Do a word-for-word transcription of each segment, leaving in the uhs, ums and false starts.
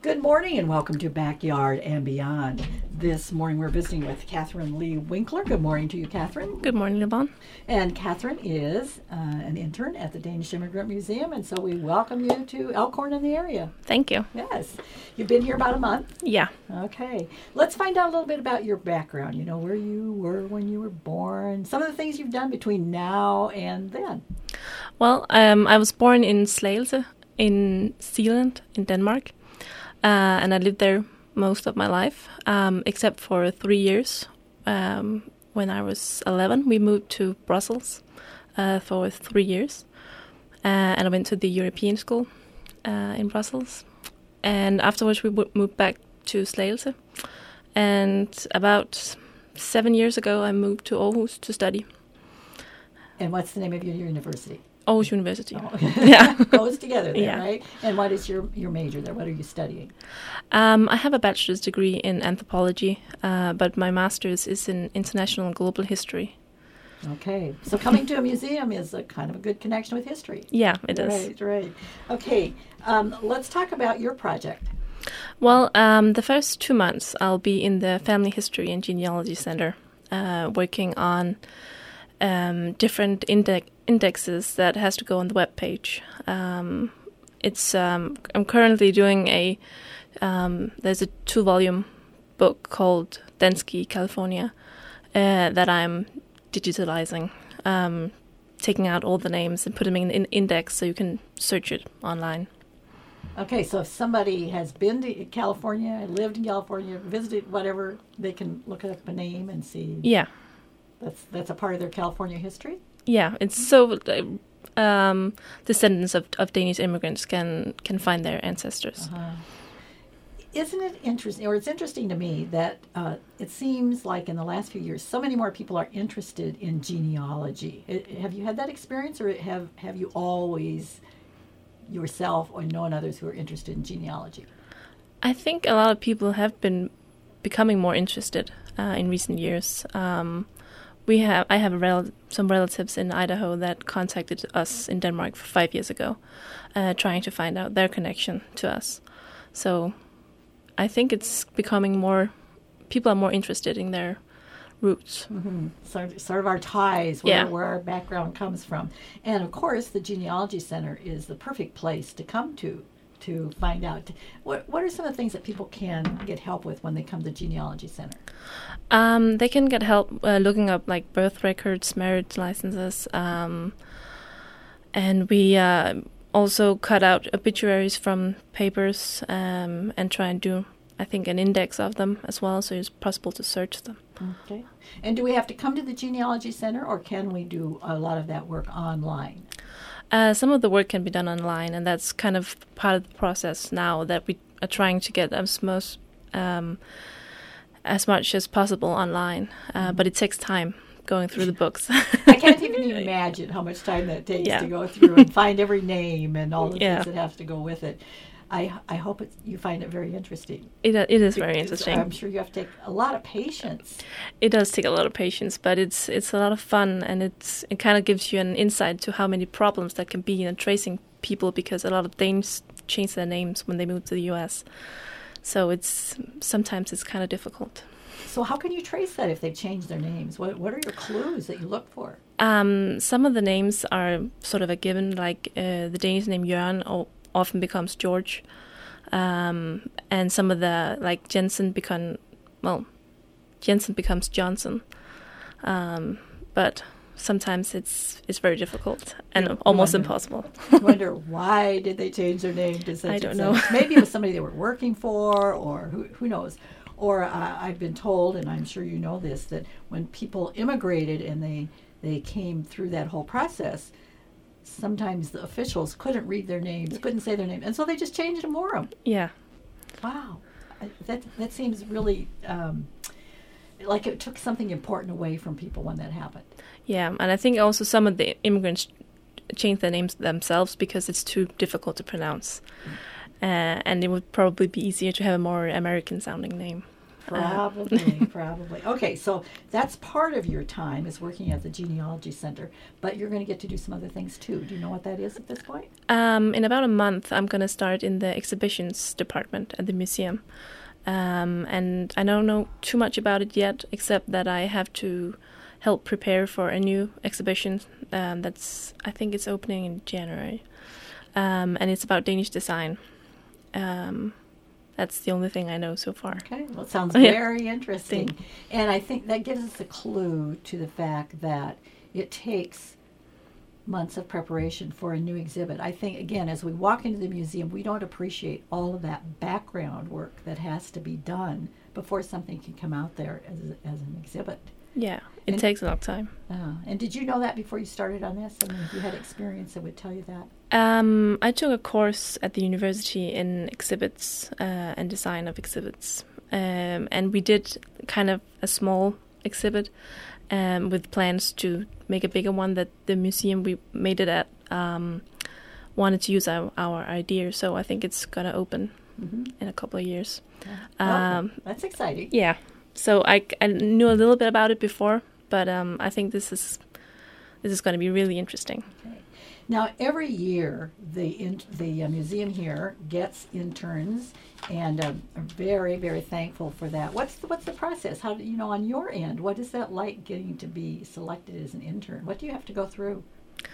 Good morning and welcome to Backyard and Beyond. This morning we're visiting with Catherine Lee Winkler. Good morning to you, Catherine. Good morning, Yvonne. And Catherine is uh, an intern at the Danish Immigrant Museum, and so we welcome you to Elkhorn in the area. Thank you. Yes. You've been here about a month? Yeah. Okay. Let's find out a little bit about your background, you know, where you were when you were born, some of the things you've done between now and then. Well, um, I was born in Slagelse in Zealand, in Denmark. Uh, and I lived there most of my life, um, except for three years. Um, when I was eleven, we moved to Brussels uh, for three years. Uh, and I went to the European school uh, in Brussels. And afterwards, we w- moved back to Slagelse. And about seven years ago, I moved to Aarhus to study. And what's the name of your university? Aarhus University. Oh. Yeah. Goes together there, Yeah. right? And what is your, your major there? What are you studying? Um, I have a bachelor's degree in anthropology, uh, but my master's is in international and global history. Okay. So coming to a museum is a kind of a good connection with history. Yeah, it is. Right, right. Okay. Um, let's talk about your project. Well, um, the first two months I'll be in the Family History and Genealogy Center, uh, working on um, different index indexes that has to go on the web page. Um, it's um, I'm currently doing a um, there's a two volume book called Danske California uh, that I'm digitalizing, um, taking out all the names and putting them in an index so you can search it online. Okay, so if somebody has been to California, lived in California, visited whatever, they can look up a name and see. Yeah. That's that's a part of their California history? Yeah, it's so uh, um, descendants of, of Danish immigrants can can find their ancestors. Uh-huh. Isn't it interesting, or it's interesting to me that uh, it seems like in the last few years, so many more people are interested in genealogy. It, have you had that experience, or have, have you always yourself or known others who are interested in genealogy? I think a lot of people have been becoming more interested uh, in recent years. Um, we have I have a rel- some relatives in Idaho that contacted us in Denmark five years ago, uh, trying to find out their connection to us. So I think it's becoming more, people are more interested in their roots. Mm-hmm. Sort, sort of our ties, where, Yeah. where our background comes from. And of course, the Genealogy Center is the perfect place to come to to find out. What What are some of the things that people can get help with when they come to the Genealogy Center? Um, they can get help uh, looking up like birth records, marriage licenses, um, and we uh, also cut out obituaries from papers um, and try and do, I think, an index of them as well, so it's possible to search them. Okay. And do we have to come to the Genealogy Center, or can we do a lot of that work online? Uh, some of the work can be done online, and that's kind of part of the process now that we are trying to get as most um, as much as possible online. Uh, but it takes time going through the books. I can't even imagine how much time that takes Yeah. to go through and find every name and all the Yeah. things that have to go with it. I I hope it's, you find it very interesting. It it is very Because interesting. I'm sure you have to take a lot of patience. It does take a lot of patience, but it's it's a lot of fun, and it's it kind of gives you an insight to how many problems that can be in tracing people, because a lot of Danes change their names when they move to the U S. So it's sometimes it's kind of difficult. So how can you trace that if they've changed their names? What What are your clues that you look for? Um, some of the names are sort of a given, like uh, the Danish name Jørgen o- often becomes George, um, and some of the, like Jensen become, well, Jensen becomes Johnson, um, but sometimes it's it's very difficult and You almost wonder. impossible. I wonder why did they change their name to such I and don't such? know. Maybe it was somebody they were working for, or who who knows. Or uh, I've been told, and I'm sure you know this, that when people immigrated and they they came through that whole process, sometimes the officials couldn't read their names, couldn't say their name, and so they just changed them, wore them. Yeah. Wow, I- that that seems really um, like it took something important away from people when that happened. Yeah, and I think also some of the immigrants change their names themselves because it's too difficult to pronounce. Uh, and it would probably be easier to have a more American-sounding name. Probably, probably. Okay, so that's part of your time is working at the Genealogy Center, but you're going to get to do some other things too. Do you know what that is at this point? Um, in about a month, I'm going to start in the exhibitions department at the museum. Um, and I don't know too much about it yet, except that I have to help prepare for a new exhibition um, that's, I think it's opening in January. Um, and it's about Danish design. Um, that's the only thing I know so far. Okay, well, it sounds very interesting. Thank- And I think that gives us a clue to the fact that it takes months of preparation for a new exhibit. I think, again, as we walk into the museum, we don't appreciate all of that background work that has to be done before something can come out there as, as an exhibit. Yeah, it And- takes a long time. Uh, and did you know that before you started on this? I mean, if you had experience that would tell you that? Um, I took a course at the university in exhibits uh, and design of exhibits. Um, and we did kind of a small exhibit um, with plans to make a bigger one that the museum we made it at um, wanted to use our, our idea. So I think it's going to open Mm-hmm. in a couple of years. Yeah. Um, Oh, that's exciting. Yeah. So I, I knew a little bit about it before, but um, I think this is this is going to be really interesting. Okay. Now, every year, the in, the uh, museum here gets interns, and um, are very, very thankful for that. What's the, what's the process? How do you know on your end? What is that like getting to be selected as an intern? What do you have to go through?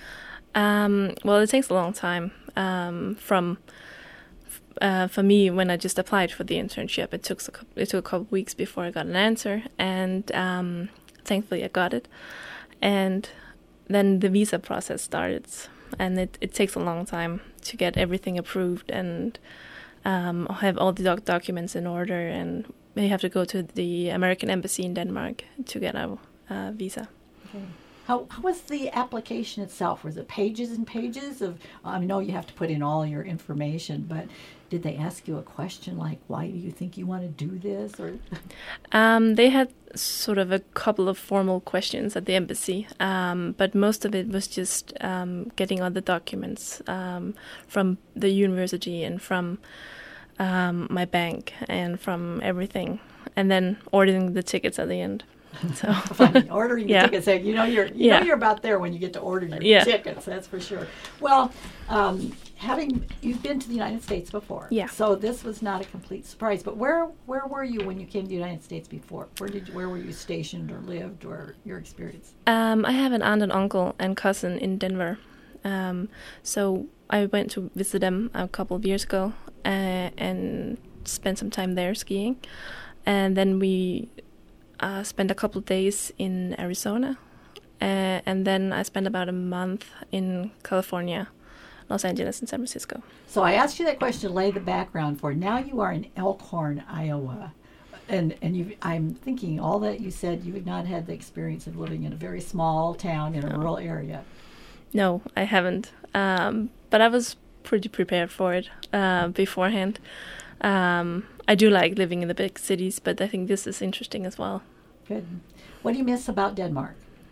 Um, well, it takes a long time. Um, from uh, for me, when I just applied for the internship, it took a couple, it took a couple weeks before I got an answer, and um, thankfully I got it. And then the visa process started, and it, it takes a long time to get everything approved and um, have all the doc- documents in order, and we have to go to the American Embassy in Denmark to get our uh, visa. Okay. How, how was the application itself? Was it pages and pages of, I know you have to put in all your information, but did they ask you a question like, why do you think you want to do this? Or Um, they had sort of a couple of formal questions at the embassy, um, but most of it was just um, getting all the documents um, from the university and from um, my bank and from everything, and then ordering the tickets at the end. So Funny, ordering Yeah. the tickets. You know you're you Yeah. know you're about there when you get to order your Yeah. tickets. That's for sure. Well, um, having you've been to the United States before, Yeah. So this was not a complete surprise. But where where were you when you came to the United States before? Where did you, where were you stationed or lived or your experience? Um, I have an aunt and uncle and cousin in Denver. Um, so I went to visit them a couple of years ago uh, and spent some time there skiing. And then we uh, spent a couple of days in Arizona. Uh, and then I spent about a month in California, Los Angeles, and San Francisco. So I asked you that question to lay the background for. Now you are in Elkhorn, Iowa. And and you, I'm thinking all that you said, you had not had the experience of living in a very small town in a No. rural area. No, I haven't. Um, but I was pretty prepared for it uh, beforehand. Um, I do like living in the big cities, but I think this is interesting as well. Good. What do you miss about Denmark?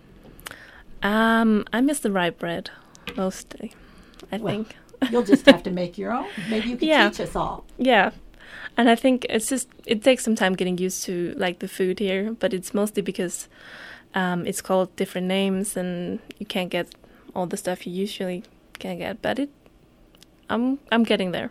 Um, I miss the rye bread mostly, I Well, think. You'll just have to make your own. Maybe you can Yeah. teach us all. Yeah. And I think it's just, it takes some time getting used to like the food here, but it's mostly because um, it's called different names and you can't get all the stuff you usually can get. But it, I'm I'm getting there.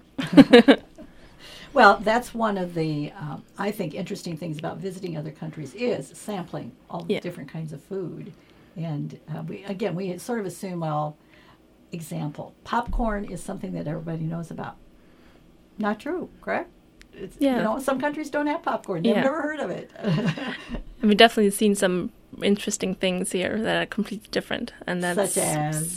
Well, that's one of the, um, I think, interesting things about visiting other countries is sampling all the Yeah. different kinds of food. And uh, we again, we sort of assume, well, example, popcorn is something that everybody knows about. Not true, correct? It's, Yeah. You know, some countries don't have popcorn. They've Yeah. never heard of it. And we've definitely seen some interesting things here that are completely different. And that's Such as?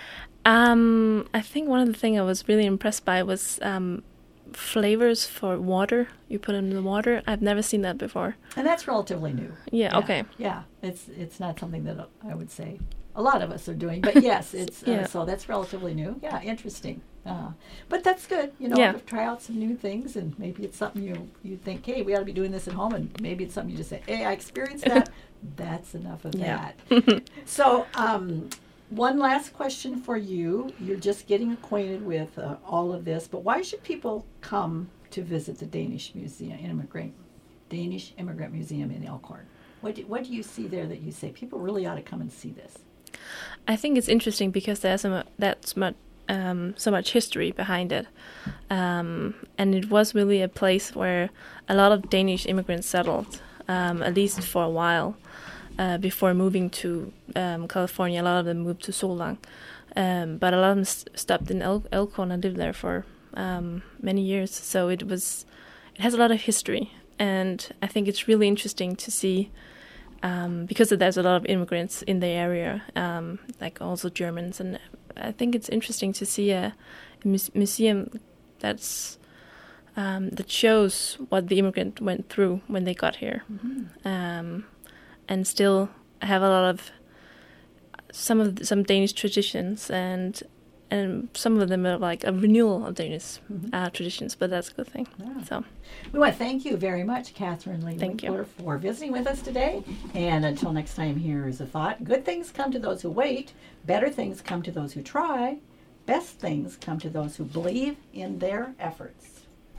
Um, I think one of the things I was really impressed by was um, flavors for water. You put in the water. I've never seen that before. And that's relatively new. Yeah, okay. Yeah, it's it's not something that I would say a lot of us are doing, but yes, it's uh, Yeah. so that's relatively new. Yeah, interesting. Uh, but that's good, you know, Yeah. to try out some new things, and maybe it's something you you think, hey, we ought to be doing this at home, and maybe it's something you just say, hey, I experienced that. That's enough of Yeah. that. So, um, one last question for you. You're just getting acquainted with uh, all of this, but why should people come to visit the Danish Museum, Immigrant Danish Immigrant Museum in Elkhorn. What do, what do you see there that you say people really ought to come and see this? I think it's interesting because there's so much, that's much, um, so much history behind it. Um, and it was really a place where a lot of Danish immigrants settled, um, at least for a while, uh, before moving to um, California. A lot of them moved to Solvang. Um, but a lot of them st- stopped in El- Elkhorn and lived there for um, many years. So it was, it has a lot of history. And I think it's really interesting to see, um, because there's a lot of immigrants in the area, um, like also Germans. And I think it's interesting to see a, a mu- museum that's um, that shows what the immigrant went through when they got here, mm-hmm. um, and still have a lot of some of the, some Danish traditions, and and some of them are like a renewal of Danish mm-hmm. uh, traditions. But that's a good thing. Yeah. So we want to thank you very much, Catherine Lee thank Winkler, you. for visiting with us today. And until next time, here is a thought: good things come to those who wait. Better things come to those who try. Best things come to those who believe in their efforts.